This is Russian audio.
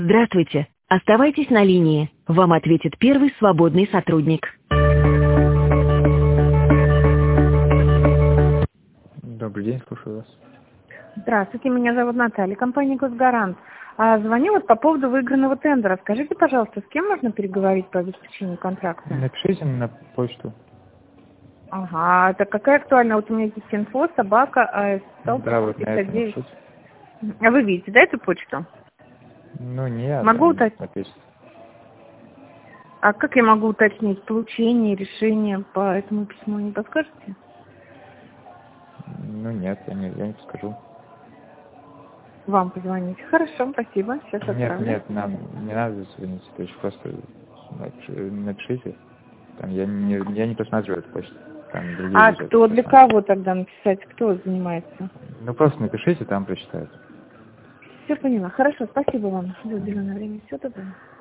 Здравствуйте. Оставайтесь на линии. Вам ответит первый свободный сотрудник. Добрый день, слушаю вас. Здравствуйте, меня зовут Наталья, компания «Госгарант». Звоню вот по поводу выигранного тендера. Скажите, пожалуйста, с кем можно переговорить по обеспечению контракта? Напишите на почту. Ага, это какая актуальна? Вот у меня есть инфо, собака, Да, вот на это напишите. А вы видите, да, эту почту? Ну, нет. Могу уточнить? А как я могу уточнить получение, решение по этому письму, не подскажете? Ну, нет, я не подскажу. Вам позвонить. Хорошо, спасибо. Сейчас отправлю. Нет, нам не надо звонить. То есть просто напишите. Там я не просматриваю эту почту. Там другие А люди кто, для кого тогда написать? Кто занимается? Ну, просто напишите, там прочитают. Все поняла. Хорошо, спасибо вам за уделенное время. Всего доброго.